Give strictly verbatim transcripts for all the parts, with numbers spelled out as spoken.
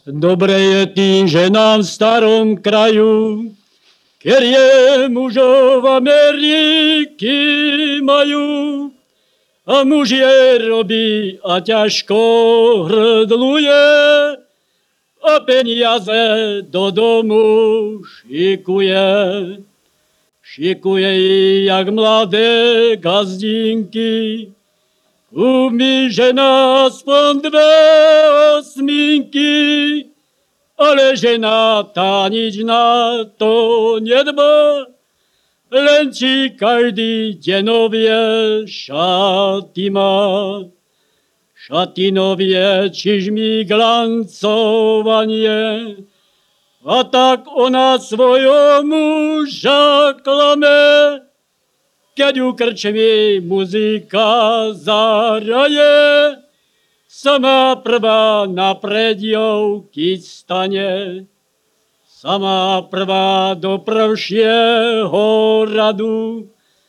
Dobre je tým, že nám v starom kraju, kerie mužov Ameriky majú, a muž je robí a ťažko hrdluje, a peniaze do domu šikuje. Šikuje jak mladé gazdinky, kúpi žena aspoň dve osminky, ale žena tá nič na to nedbá, len či každý deň novie šaty má. Šaty novie, čiž mi glancovanie, a tak ona svojho muža klame, keď u krčmi muzika zahraje, sama prvá na prediovky stane. Sama prvá do prvšieho radu,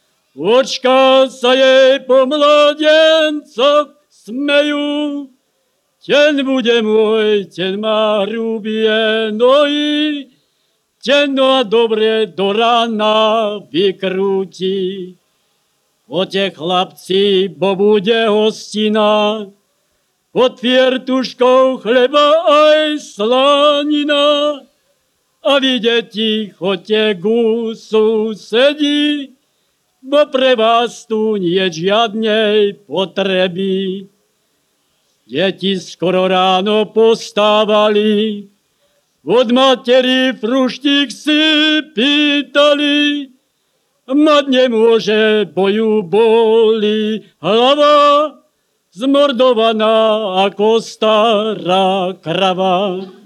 očka sa jej po mladencoch smejú. Ten bude môj, ten má hrubie nohy, ten no a dobre do rána vykrúti. Poďte chlapci, bo bude hostina, pod fiertuškou chleba aj slanina. A vy, deti, choďte ku susedi, bo pre vás tu nie žiadnej potreby. Deti skoro ráno postávali, od materi fruštík si pýtali. Mať nemôže, bo ju bolí hlava, zmordovaná ako stará krava.